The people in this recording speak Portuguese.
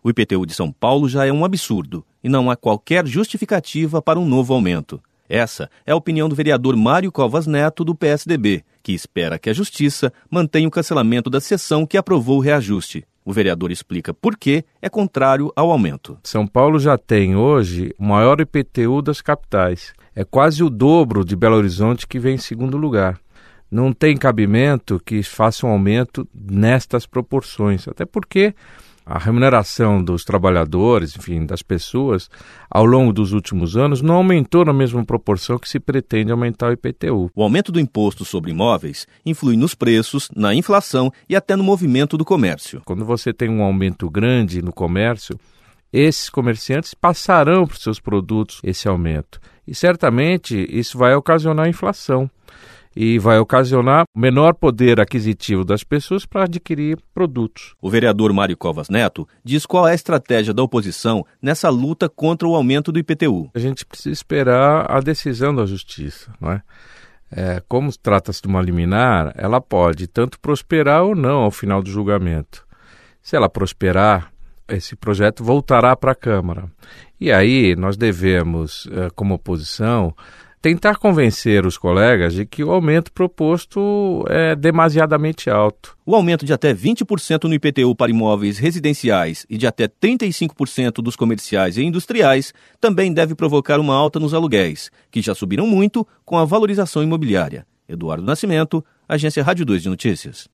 O IPTU de São Paulo já é um absurdo e não há qualquer justificativa para um novo aumento. Essa é a opinião do vereador Mário Covas Neto, do PSDB, que espera que a Justiça mantenha o cancelamento da sessão que aprovou o reajuste. O vereador explica por que é contrário ao aumento. São Paulo já tem hoje o maior IPTU das capitais. É quase o dobro de Belo Horizonte, que vem em segundo lugar. Não tem cabimento que faça um aumento nestas proporções, até porque a remuneração dos trabalhadores, enfim, das pessoas, ao longo dos últimos anos, não aumentou na mesma proporção que se pretende aumentar o IPTU. O aumento do imposto sobre imóveis influi nos preços, na inflação e até no movimento do comércio. Quando você tem um aumento grande no comércio, esses comerciantes passarão para os seus produtos esse aumento. E certamente isso vai ocasionar inflação. E vai ocasionar menor poder aquisitivo das pessoas para adquirir produtos. O vereador Mário Covas Neto diz qual é a estratégia da oposição nessa luta contra o aumento do IPTU. A gente precisa esperar a decisão da Justiça, não é? Como trata-se de uma liminar, ela pode tanto prosperar ou não ao final do julgamento. Se ela prosperar, esse projeto voltará para a Câmara. E aí nós devemos, como oposição, tentar convencer os colegas de que o aumento proposto é demasiadamente alto. O aumento de até 20% no IPTU para imóveis residenciais e de até 35% dos comerciais e industriais também deve provocar uma alta nos aluguéis, que já subiram muito com a valorização imobiliária. Eduardo Nascimento, Agência Rádio 2 de Notícias.